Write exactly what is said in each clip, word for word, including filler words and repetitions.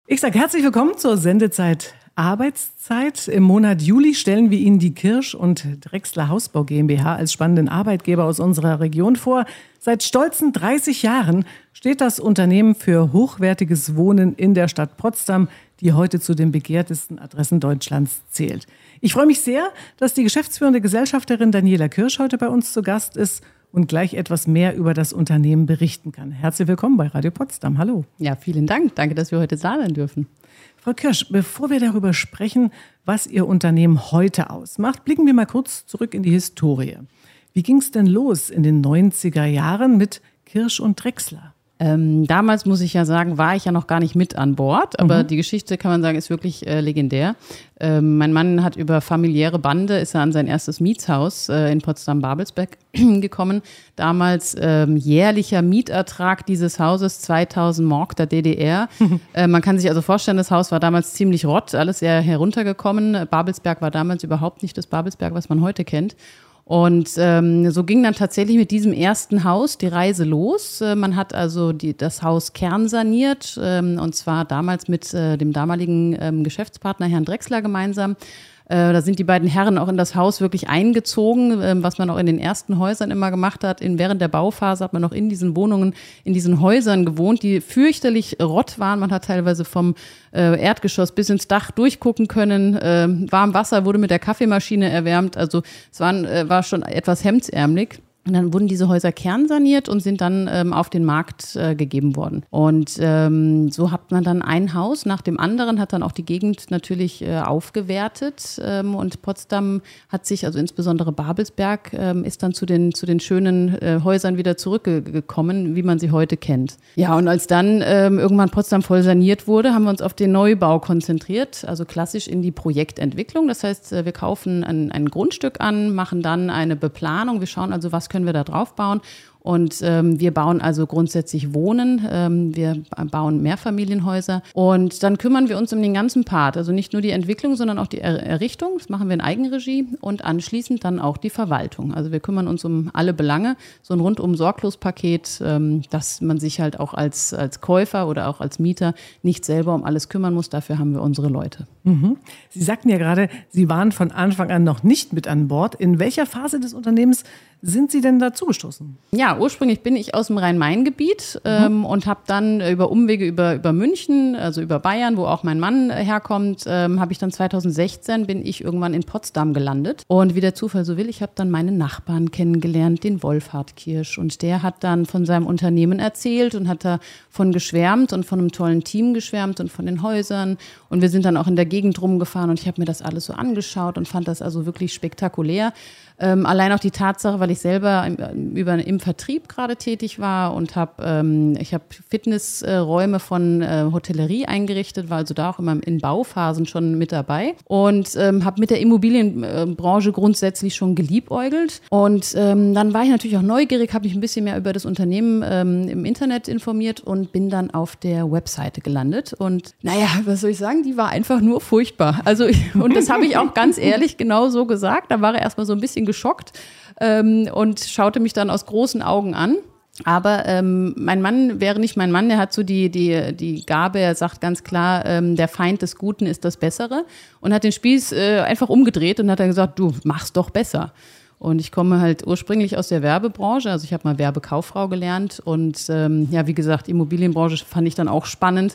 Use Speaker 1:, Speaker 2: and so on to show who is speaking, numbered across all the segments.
Speaker 1: Ich sage herzlich willkommen zur Sendezeit Arbeitszeit. Im Monat Juli stellen wir Ihnen die Kirsch und Drechsler Hausbau GmbH als spannenden Arbeitgeber aus unserer Region vor. Seit stolzen dreißig Jahren steht das Unternehmen für hochwertiges Wohnen in der Stadt Potsdam, die heute zu den begehrtesten Adressen Deutschlands zählt. Ich freue mich sehr, dass die geschäftsführende Gesellschafterin Daniela Kirsch heute bei uns zu Gast ist und gleich etwas mehr über das Unternehmen berichten kann. Herzlich willkommen bei Radio Potsdam. Hallo.
Speaker 2: Ja, vielen Dank. Danke, dass wir heute da sein dürfen.
Speaker 1: Frau Kirsch, bevor wir darüber sprechen, was Ihr Unternehmen heute ausmacht, blicken wir mal kurz zurück in die Historie. Wie ging es denn los in den neunziger Jahren mit Kirsch und Drechsler?
Speaker 2: Ähm, damals, muss ich ja sagen, war ich ja noch gar nicht mit an Bord, aber mhm. die Geschichte, kann man sagen, ist wirklich äh, legendär. Ähm, mein Mann hat über familiäre Bande, ist er an sein erstes Mietshaus äh, in Potsdam-Babelsberg gekommen. Damals ähm, jährlicher Mietertrag dieses Hauses zweitausend Mark der D D R. Mhm. Äh, man kann sich also vorstellen, das Haus war damals ziemlich rott, alles sehr heruntergekommen. Babelsberg war damals überhaupt nicht das Babelsberg, was man heute kennt. Und ähm, so ging dann tatsächlich mit diesem ersten Haus die Reise los. Äh, man hat also die, das Haus kernsaniert, ähm, und zwar damals mit äh, dem damaligen ähm, Geschäftspartner Herrn Drechsler gemeinsam. Äh, da sind die beiden Herren auch in das Haus wirklich eingezogen, äh, was man auch in den ersten Häusern immer gemacht hat. In, während der Bauphase hat man noch in diesen Wohnungen, in diesen Häusern gewohnt, die fürchterlich rott waren. Man hat teilweise vom äh, Erdgeschoss bis ins Dach durchgucken können. Äh, warm Wasser wurde mit der Kaffeemaschine erwärmt. Also es waren, äh, war schon etwas hemdsärmelig. Und dann wurden diese Häuser kernsaniert und sind dann ähm, auf den Markt äh, gegeben worden. Und ähm, so hat man dann ein Haus nach dem anderen, hat dann auch die Gegend natürlich äh, aufgewertet. Ähm, und Potsdam hat sich, also insbesondere Babelsberg, ähm, ist dann zu den, zu den schönen äh, Häusern wieder zurückgekommen, wie man sie heute kennt. Ja, und als dann ähm, irgendwann Potsdam voll saniert wurde, haben wir uns auf den Neubau konzentriert, also klassisch in die Projektentwicklung. Das heißt, wir kaufen ein, ein Grundstück an, machen dann eine Beplanung. Wir schauen also, was können wir da drauf bauen. Und ähm, wir bauen also grundsätzlich Wohnen, ähm, wir bauen Mehrfamilienhäuser und dann kümmern wir uns um den ganzen Part, also nicht nur die Entwicklung, sondern auch die er- Errichtung, das machen wir in Eigenregie und anschließend dann auch die Verwaltung. Also wir kümmern uns um alle Belange, so ein rundum Sorglos-Paket, ähm, dass man sich halt auch als, als Käufer oder auch als Mieter nicht selber um alles kümmern muss, dafür haben wir unsere Leute.
Speaker 1: Mhm. Sie sagten ja gerade, Sie waren von Anfang an noch nicht mit an Bord. In welcher Phase des Unternehmens sind Sie denn dazugestoßen?
Speaker 2: Ja, ursprünglich bin ich aus dem Rhein-Main-Gebiet ähm, mhm. und habe dann über Umwege über, über München, also über Bayern, wo auch mein Mann herkommt, ähm, habe ich dann zweitausendsechzehn bin ich irgendwann in Potsdam gelandet. Und wie der Zufall so will, ich habe dann meinen Nachbarn kennengelernt, den Wolfhard Kirsch. Und der hat dann von seinem Unternehmen erzählt und hat davon geschwärmt und von einem tollen Team geschwärmt und von den Häusern. Und wir sind dann auch in der Gegend rumgefahren und ich habe mir das alles so angeschaut und fand das also wirklich spektakulär. Ähm, allein auch die Tatsache, weil ich selber im, über, im Vertrieb gerade tätig war und habe ähm, ich habe Fitnessräume äh, von äh, Hotellerie eingerichtet, war also da auch immer in Bauphasen schon mit dabei und ähm, habe mit der Immobilienbranche grundsätzlich schon geliebäugelt. Und ähm, dann war ich natürlich auch neugierig, habe mich ein bisschen mehr über das Unternehmen ähm, im Internet informiert und bin dann auf der Webseite gelandet. Und naja, was soll ich sagen, die war einfach nur furchtbar. Also ich, und das habe ich auch ganz ehrlich genau so gesagt. Da war er erstmal so ein bisschen geschockt ähm, und schaute mich dann aus großen Augen an. Aber ähm, mein Mann wäre nicht mein Mann, der hat so die, die, die Gabe, er sagt ganz klar, ähm, der Feind des Guten ist das Bessere und hat den Spieß äh, einfach umgedreht und hat dann gesagt, du machst doch besser. Und ich komme halt ursprünglich aus der Werbebranche, also ich habe mal Werbekauffrau gelernt und ähm, ja, wie gesagt, Immobilienbranche fand ich dann auch spannend.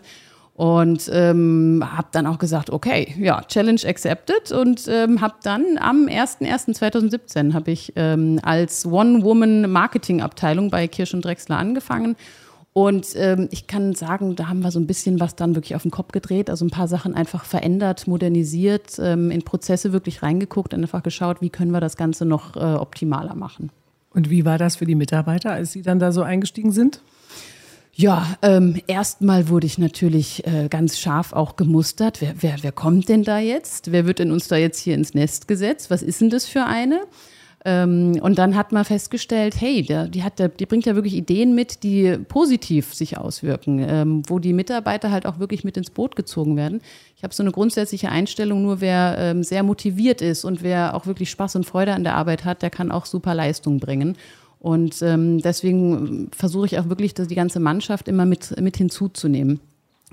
Speaker 2: Und ähm, habe dann auch gesagt, okay, ja, Challenge accepted und ähm, habe dann am erster erster zweitausendsiebzehn habe ich ähm, als One-Woman-Marketing-Abteilung bei Kirsch und Drechsler angefangen. Und ähm, ich kann sagen, da haben wir so ein bisschen was dann wirklich auf den Kopf gedreht, also ein paar Sachen einfach verändert, modernisiert, ähm, in Prozesse wirklich reingeguckt und einfach geschaut, wie können wir das Ganze noch äh, optimaler machen.
Speaker 1: Und wie war das für die Mitarbeiter, als Sie dann da so eingestiegen sind?
Speaker 2: Ja, ähm, erstmal wurde ich natürlich äh, ganz scharf auch gemustert. Wer, wer, wer kommt denn da jetzt? Wer wird denn uns da jetzt hier ins Nest gesetzt? Was ist denn das für eine? Ähm, und dann hat man festgestellt, hey, der, die, hat, der, die bringt ja wirklich Ideen mit, die positiv sich auswirken, ähm, wo die Mitarbeiter halt auch wirklich mit ins Boot gezogen werden. Ich habe so eine grundsätzliche Einstellung, nur wer ähm, sehr motiviert ist und wer auch wirklich Spaß und Freude an der Arbeit hat, der kann auch super Leistung bringen. Und ähm, deswegen versuche ich auch wirklich, dass die ganze Mannschaft immer mit, mit hinzuzunehmen.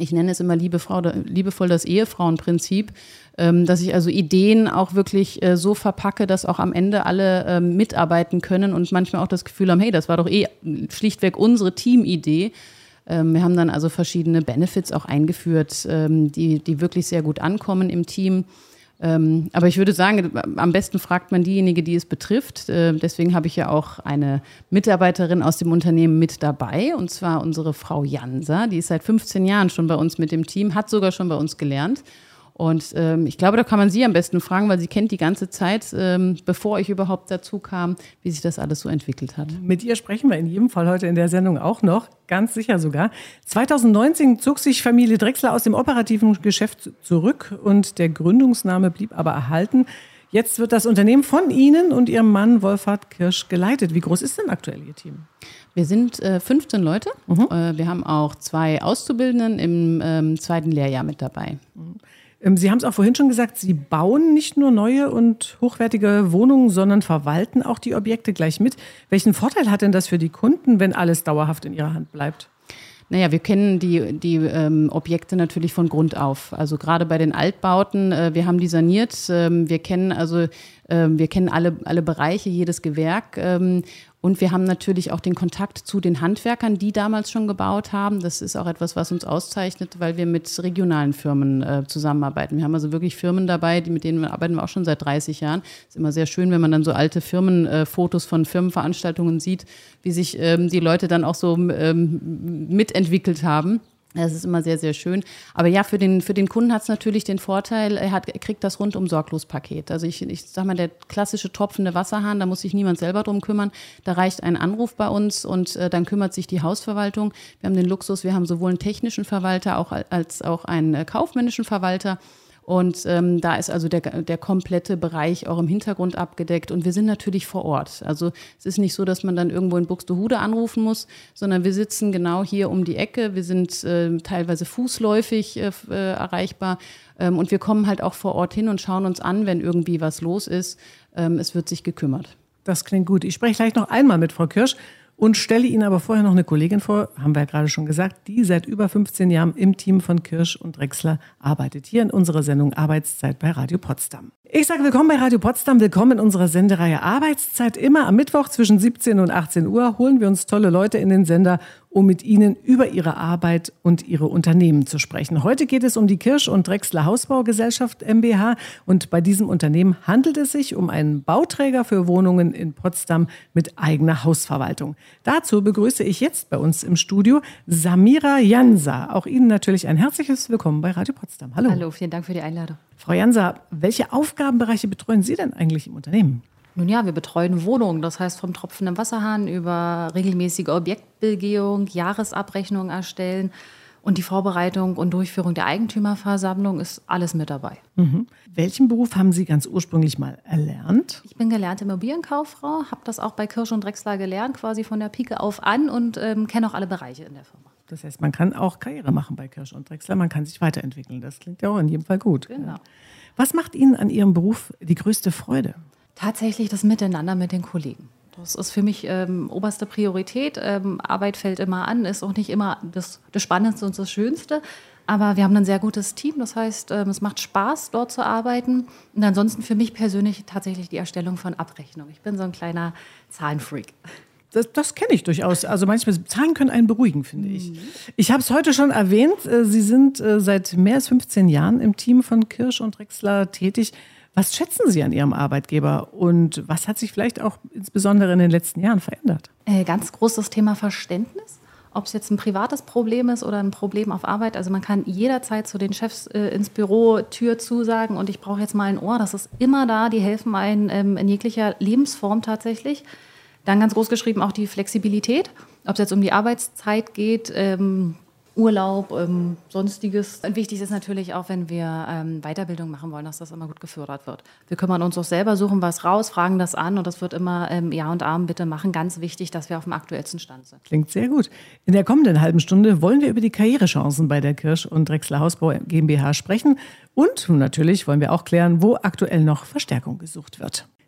Speaker 2: Ich nenne es immer liebevoll, liebevoll das Ehefrauenprinzip, ähm, dass ich also Ideen auch wirklich äh, so verpacke, dass auch am Ende alle ähm, mitarbeiten können und manchmal auch das Gefühl haben, hey, das war doch eh schlichtweg unsere Teamidee. Ähm, wir haben dann also verschiedene Benefits auch eingeführt, ähm, die, die wirklich sehr gut ankommen im Team. Ähm, aber ich würde sagen, am besten fragt man diejenige, die es betrifft. Äh, deswegen habe ich ja auch eine Mitarbeiterin aus dem Unternehmen mit dabei, und zwar unsere Frau Jansa. Die ist seit fünfzehn Jahren schon bei uns mit dem Team, hat sogar schon bei uns gelernt. Und ähm, ich glaube, da kann man sie am besten fragen, weil sie kennt die ganze Zeit, ähm, bevor ich überhaupt dazu kam, wie sich das alles so entwickelt hat.
Speaker 1: Mit ihr sprechen wir in jedem Fall heute in der Sendung auch noch, ganz sicher sogar. zwanzig neunzehn zog sich Familie Drechsler aus dem operativen Geschäft zurück und der Gründungsname blieb aber erhalten. Jetzt wird das Unternehmen von Ihnen und Ihrem Mann Wolfhard Kirsch geleitet. Wie groß ist denn aktuell Ihr Team?
Speaker 2: Wir sind äh, fünfzehn Leute. Mhm. Äh, wir haben auch zwei Auszubildenden im ähm, zweiten Lehrjahr mit dabei.
Speaker 1: Mhm. Sie haben es auch vorhin schon gesagt, Sie bauen nicht nur neue und hochwertige Wohnungen, sondern verwalten auch die Objekte gleich mit. Welchen Vorteil hat denn das für die Kunden, wenn alles dauerhaft in ihrer Hand bleibt?
Speaker 2: Naja, wir kennen die, die ähm, Objekte natürlich von Grund auf. Also gerade bei den Altbauten, äh, wir haben die saniert. Ähm, wir kennen also äh, wir kennen alle, alle Bereiche, jedes Gewerk. Ähm, Und wir haben natürlich auch den Kontakt zu den Handwerkern, die damals schon gebaut haben. Das ist auch etwas, was uns auszeichnet, weil wir mit regionalen Firmen äh, zusammenarbeiten. Wir haben also wirklich Firmen dabei, die, mit denen arbeiten wir auch schon seit dreißig Jahren. Ist immer sehr schön, wenn man dann so alte Firmenfotos äh, von Firmenveranstaltungen sieht, wie sich ähm, die Leute dann auch so ähm, mitentwickelt haben. Das ist immer sehr, sehr schön. Aber ja, für den, für den Kunden hat es natürlich den Vorteil, er, hat, er kriegt das Rundum-Sorglos-Paket. Also ich, ich sag mal, der klassische tropfende Wasserhahn, da muss sich niemand selber drum kümmern. Da reicht ein Anruf bei uns und äh, dann kümmert sich die Hausverwaltung. Wir haben den Luxus, wir haben sowohl einen technischen Verwalter auch, als auch einen äh, kaufmännischen Verwalter. Und ähm, da ist also der, der komplette Bereich auch im Hintergrund abgedeckt. Und wir sind natürlich vor Ort. Also es ist nicht so, dass man dann irgendwo in Buxtehude anrufen muss, sondern wir sitzen genau hier um die Ecke. Wir sind äh, teilweise fußläufig äh, erreichbar. Ähm, und wir kommen halt auch vor Ort hin und schauen uns an, wenn irgendwie was los ist. Ähm, es wird sich gekümmert.
Speaker 1: Das klingt gut. Ich spreche gleich noch einmal mit Frau Kirsch und stelle Ihnen aber vorher noch eine Kollegin vor, haben wir ja gerade schon gesagt, die seit über fünfzehn Jahren im Team von Kirsch und Drechsler arbeitet. Hier in unserer Sendung Arbeitszeit bei Radio Potsdam. Ich sage willkommen bei Radio Potsdam, willkommen in unserer Sendereihe Arbeitszeit. Immer am Mittwoch zwischen siebzehn und achtzehn Uhr holen wir uns tolle Leute in den Sender, um mit ihnen über ihre Arbeit und ihre Unternehmen zu sprechen. Heute geht es um die Kirsch und Drechsler Hausbaugesellschaft GmbH und bei diesem Unternehmen handelt es sich um einen Bauträger für Wohnungen in Potsdam mit eigener Hausverwaltung. Dazu begrüße ich jetzt bei uns im Studio Samira Jansa. Auch Ihnen natürlich ein herzliches Willkommen bei Radio Potsdam. Hallo.
Speaker 3: Hallo, vielen Dank für die Einladung.
Speaker 1: Frau Jansa, welche Aufgabenbereiche betreuen Sie denn eigentlich im Unternehmen?
Speaker 3: Nun ja, wir betreuen Wohnungen, das heißt vom tropfenden Wasserhahn über regelmäßige Objektbegehung, Jahresabrechnung erstellen und die Vorbereitung und Durchführung der Eigentümerversammlung ist alles mit dabei.
Speaker 1: Mhm. Welchen Beruf haben Sie ganz ursprünglich mal erlernt?
Speaker 3: Ich bin gelernte Immobilienkauffrau, habe das auch bei Kirsch und Drechsler gelernt, quasi von der Pike auf an und ähm, kenne auch alle Bereiche in der Firma.
Speaker 1: Das heißt, man kann auch Karriere machen bei Kirsch und Drechsler, man kann sich weiterentwickeln. Das klingt ja auch in jedem Fall gut.
Speaker 3: Genau.
Speaker 1: Was macht Ihnen an Ihrem Beruf die größte Freude?
Speaker 3: Tatsächlich das Miteinander mit den Kollegen. Das ist für mich ähm, oberste Priorität. Ähm, Arbeit fällt immer an, ist auch nicht immer das, das Spannendste und das Schönste. Aber wir haben ein sehr gutes Team. Das heißt, ähm, es macht Spaß, dort zu arbeiten. Und ansonsten für mich persönlich tatsächlich die Erstellung von Abrechnung. Ich bin so ein kleiner Zahlenfreak.
Speaker 1: Das, das kenne ich durchaus. Also manchmal, Zahlen können einen beruhigen, finde ich. Mhm. Ich habe es heute schon erwähnt, Sie sind seit mehr als fünfzehn Jahren im Team von Kirsch und Drechsler tätig. Was schätzen Sie an Ihrem Arbeitgeber und was hat sich vielleicht auch insbesondere in den letzten Jahren verändert?
Speaker 3: Äh, ganz großes Thema Verständnis. Ob es jetzt ein privates Problem ist oder ein Problem auf Arbeit. Also man kann jederzeit zu den Chefs äh, ins Büro Tür zusagen und ich brauche jetzt mal ein Ohr. Das ist immer da. Die helfen einem ähm, in jeglicher Lebensform tatsächlich. Dann ganz groß geschrieben auch die Flexibilität, ob es jetzt um die Arbeitszeit geht, ähm, Urlaub, ähm, Sonstiges. Und wichtig ist natürlich auch, wenn wir ähm, Weiterbildung machen wollen, dass das immer gut gefördert wird. Wir kümmern uns auch selber, suchen was raus, fragen das an und das wird immer ähm, Ja und Amen bitte machen. Ganz wichtig, dass wir auf dem aktuellsten Stand sind.
Speaker 1: Klingt sehr gut. In der kommenden halben Stunde wollen wir über die Karrierechancen bei der Kirsch und Drechsler Hausbau GmbH sprechen und natürlich wollen wir auch klären, wo aktuell noch Verstärkung gesucht wird.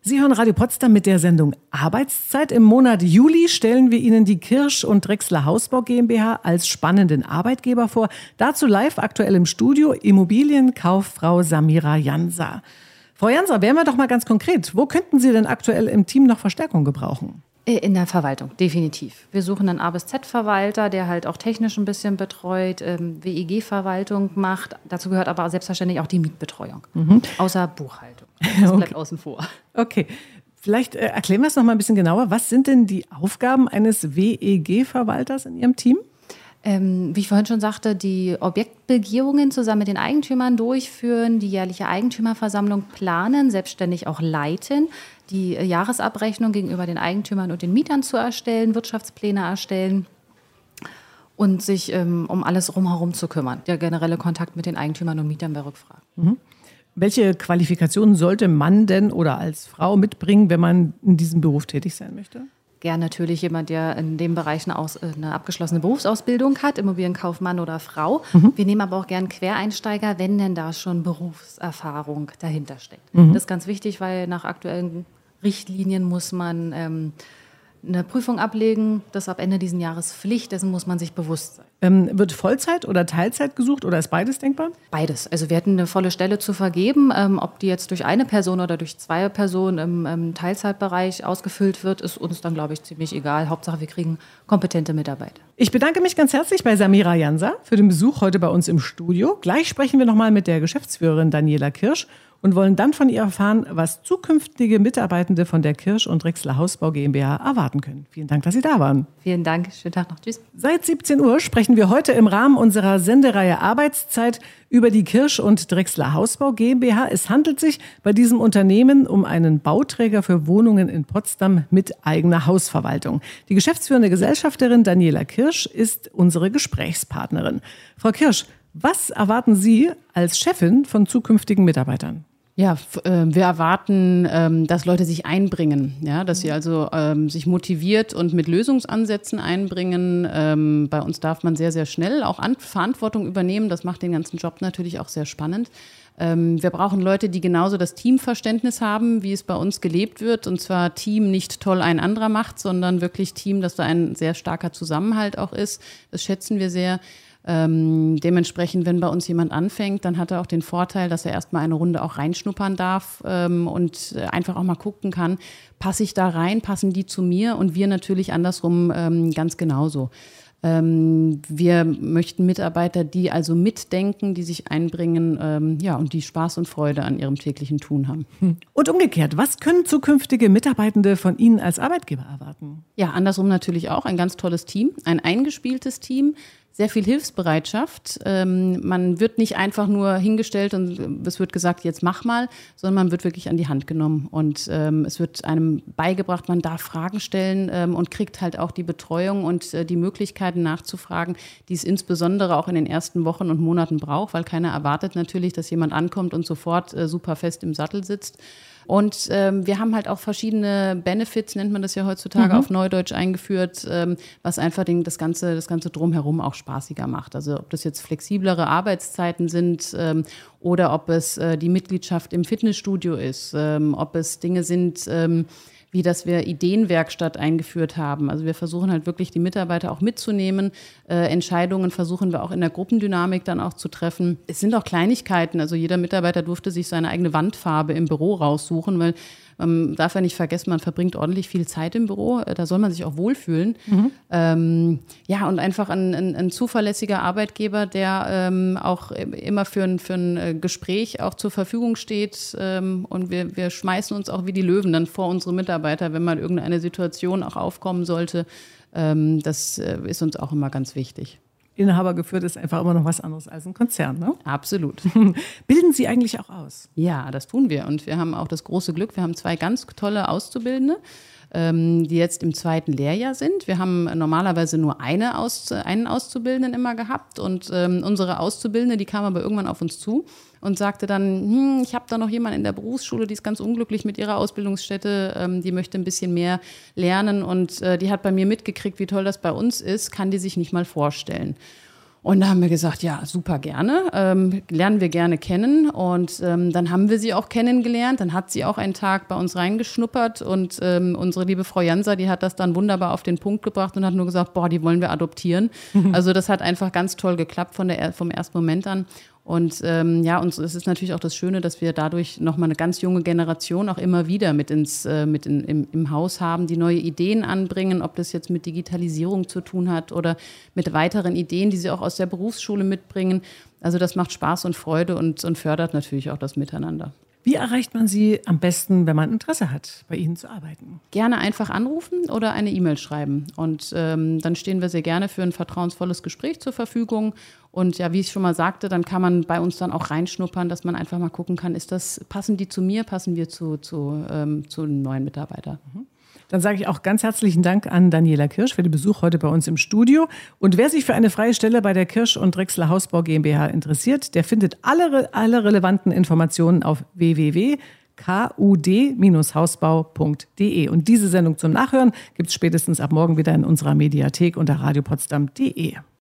Speaker 1: Sie hören Radio Potsdam mit der Sendung Arbeitszeit. Im Monat Juli stellen wir Ihnen die Kirsch und Drechsler Hausbau GmbH als spannenden Arbeitgeber vor. Dazu live aktuell im Studio Immobilienkauffrau Samira Jansa. Frau Jansa, wären wir doch mal ganz konkret. Wo könnten Sie denn aktuell im Team noch Verstärkung gebrauchen?
Speaker 3: In der Verwaltung, definitiv. Wir suchen einen A bis Z-Verwalter, der halt auch technisch ein bisschen betreut, ähm, W E G-Verwaltung macht. Dazu gehört aber selbstverständlich auch die Mietbetreuung, mhm. außer Buchhaltung. Das bleibt okay. außen vor.
Speaker 1: Okay, vielleicht äh, erklären wir es noch mal ein bisschen genauer. Was sind denn die Aufgaben eines W E G-Verwalters in Ihrem Team?
Speaker 3: Ähm, wie ich vorhin schon sagte, die Objektbegehungen zusammen mit den Eigentümern durchführen, die jährliche Eigentümerversammlung planen, selbstständig auch leiten, die Jahresabrechnung gegenüber den Eigentümern und den Mietern zu erstellen, Wirtschaftspläne erstellen und sich ähm, um alles rumherum zu kümmern. Der generelle Kontakt mit den Eigentümern und Mietern bei Rückfragen.
Speaker 1: Mhm. Welche Qualifikationen sollte man denn oder als Frau mitbringen, wenn man in diesem Beruf tätig sein möchte?
Speaker 3: Gern natürlich jemand, der in dem Bereich eine, Aus, eine abgeschlossene Berufsausbildung hat, Immobilienkaufmann oder Frau. Mhm. Wir nehmen aber auch gern Quereinsteiger, wenn denn da schon Berufserfahrung dahinter steckt. Mhm. Das ist ganz wichtig, weil nach aktuellen Richtlinien muss man ähm, eine Prüfung ablegen. Das ist ab Ende dieses Jahres Pflicht, dessen muss man sich bewusst sein.
Speaker 1: Ähm, wird Vollzeit oder Teilzeit gesucht oder ist beides denkbar?
Speaker 3: Beides. Also wir hätten eine volle Stelle zu vergeben. Ähm, ob die jetzt durch eine Person oder durch zwei Personen im, im Teilzeitbereich ausgefüllt wird, ist uns dann, glaube ich, ziemlich egal. Hauptsache, wir kriegen kompetente Mitarbeiter.
Speaker 1: Ich bedanke mich ganz herzlich bei Samira Jansa für den Besuch heute bei uns im Studio. Gleich sprechen wir nochmal mit der Geschäftsführerin Daniela Kirsch und wollen dann von ihr erfahren, was zukünftige Mitarbeitende von der Kirsch und Drechsler Hausbau GmbH erwarten können. Vielen Dank, dass Sie da waren.
Speaker 3: Vielen Dank. Schönen Tag noch. Tschüss.
Speaker 1: Seit siebzehn Uhr sprechen wir heute im Rahmen unserer Sendereihe Arbeitszeit über die Kirsch und Drechsler Hausbau GmbH. Es handelt sich bei diesem Unternehmen um einen Bauträger für Wohnungen in Potsdam mit eigener Hausverwaltung. Die geschäftsführende Gesellschafterin Daniela Kirsch ist unsere Gesprächspartnerin. Frau Kirsch, was erwarten Sie als Chefin von zukünftigen Mitarbeitern?
Speaker 2: Ja, f- äh, wir erwarten, ähm, dass Leute sich einbringen, ja, dass sie also ähm, sich motiviert und mit Lösungsansätzen einbringen. Ähm, bei uns darf man sehr, sehr schnell auch An- Verantwortung übernehmen. Das macht den ganzen Job natürlich auch sehr spannend. Ähm, wir brauchen Leute, die genauso das Teamverständnis haben, wie es bei uns gelebt wird. Und zwar Team nicht toll ein anderer macht, sondern wirklich Team, dass da ein sehr starker Zusammenhalt auch ist. Das schätzen wir sehr. Ähm, dementsprechend, wenn bei uns jemand anfängt, dann hat er auch den Vorteil, dass er erstmal eine Runde auch reinschnuppern darf ähm, und einfach auch mal gucken kann, passe ich da rein, passen die zu mir und wir natürlich andersrum ähm, ganz genauso. Ähm, wir möchten Mitarbeiter, die also mitdenken, die sich einbringen, ähm, ja, und die Spaß und Freude an ihrem täglichen Tun haben.
Speaker 1: Und umgekehrt, was können zukünftige Mitarbeitende von Ihnen als Arbeitgeber erwarten?
Speaker 2: Ja, andersrum natürlich auch ein ganz tolles Team, ein eingespieltes Team. Sehr viel Hilfsbereitschaft. Ähm, man wird nicht einfach nur hingestellt und es wird gesagt, jetzt mach mal, sondern man wird wirklich an die Hand genommen. Und ähm, es wird einem beigebracht, man darf Fragen stellen ähm, und kriegt halt auch die Betreuung und äh, die Möglichkeiten nachzufragen, die es insbesondere auch in den ersten Wochen und Monaten braucht, weil keiner erwartet natürlich, dass jemand ankommt und sofort äh, super fest im Sattel sitzt. Und ähm, wir haben halt auch verschiedene Benefits, nennt man das ja heutzutage mhm. auf Neudeutsch eingeführt, ähm, was einfach den, das Ganze, das Ganze drumherum auch spaßiger macht. Also ob das jetzt flexiblere Arbeitszeiten sind ähm, oder ob es äh, die Mitgliedschaft im Fitnessstudio ist, ähm, ob es Dinge sind, ähm, wie dass wir Ideenwerkstatt eingeführt haben. Also wir versuchen halt wirklich die Mitarbeiter auch mitzunehmen. Äh, Entscheidungen versuchen wir auch in der Gruppendynamik dann auch zu treffen. Es sind auch Kleinigkeiten. Also jeder Mitarbeiter durfte sich seine eigene Wandfarbe im Büro raussuchen, weil man darf ja nicht vergessen, man verbringt ordentlich viel Zeit im Büro. Da soll man sich auch wohlfühlen. Mhm. Ähm, ja, und einfach ein, ein, ein zuverlässiger Arbeitgeber, der ähm, auch immer für ein, für ein Gespräch auch zur Verfügung steht. Ähm, und wir, wir schmeißen uns auch wie die Löwen dann vor unsere Mitarbeiter, wenn mal irgendeine Situation auch aufkommen sollte. Ähm, das ist uns auch immer ganz wichtig.
Speaker 1: Inhaber geführt ist einfach immer noch was anderes als ein Konzern, ne?
Speaker 2: Absolut.
Speaker 1: Bilden Sie eigentlich auch aus?
Speaker 2: Ja, das tun wir. Und wir haben auch das große Glück, wir haben zwei ganz tolle Auszubildende, ähm, die jetzt im zweiten Lehrjahr sind. Wir haben normalerweise nur eine Aus, einen Auszubildenden immer gehabt. Und ähm, unsere Auszubildende, die kam aber irgendwann auf uns zu und sagte dann, hm, ich habe da noch jemanden in der Berufsschule, die ist ganz unglücklich mit ihrer Ausbildungsstätte, ähm, die möchte ein bisschen mehr lernen und äh, die hat bei mir mitgekriegt, wie toll das bei uns ist, kann die sich nicht mal vorstellen. Und da haben wir gesagt, ja, super gerne, ähm, lernen wir gerne kennen. Und ähm, dann haben wir sie auch kennengelernt. Dann hat sie auch einen Tag bei uns reingeschnuppert. Und ähm, unsere liebe Frau Jansa, die hat das dann wunderbar auf den Punkt gebracht und hat nur gesagt, boah, die wollen wir adoptieren. Mhm. Also das hat einfach ganz toll geklappt von der, vom ersten Moment an. Und ähm, ja, und es ist natürlich auch das Schöne, dass wir dadurch nochmal eine ganz junge Generation auch immer wieder mit ins äh, mit in, im, im Haus haben, die neue Ideen anbringen, ob das jetzt mit Digitalisierung zu tun hat oder mit weiteren Ideen, die sie auch aus der Berufsschule mitbringen. Also das macht Spaß und Freude und, und fördert natürlich auch das Miteinander.
Speaker 1: Wie erreicht man Sie am besten, wenn man Interesse hat, bei Ihnen zu arbeiten?
Speaker 2: Gerne einfach anrufen oder eine E-Mail schreiben. Und ähm, dann stehen wir sehr gerne für ein vertrauensvolles Gespräch zur Verfügung. Und ja, wie ich schon mal sagte, dann kann man bei uns dann auch reinschnuppern, dass man einfach mal gucken kann, ist das, passen die zu mir, passen wir zu, zu, ähm, zu einem neuen Mitarbeiter.
Speaker 1: Mhm. Dann sage ich auch ganz herzlichen Dank an Daniela Kirsch für den Besuch heute bei uns im Studio. Und wer sich für eine freie Stelle bei der Kirsch und Drechsler Hausbau GmbH interessiert, der findet alle, alle relevanten Informationen auf w w w punkt k u d Hausbau punkt d e. Und diese Sendung zum Nachhören gibt es spätestens ab morgen wieder in unserer Mediathek unter radio potsdam punkt d e.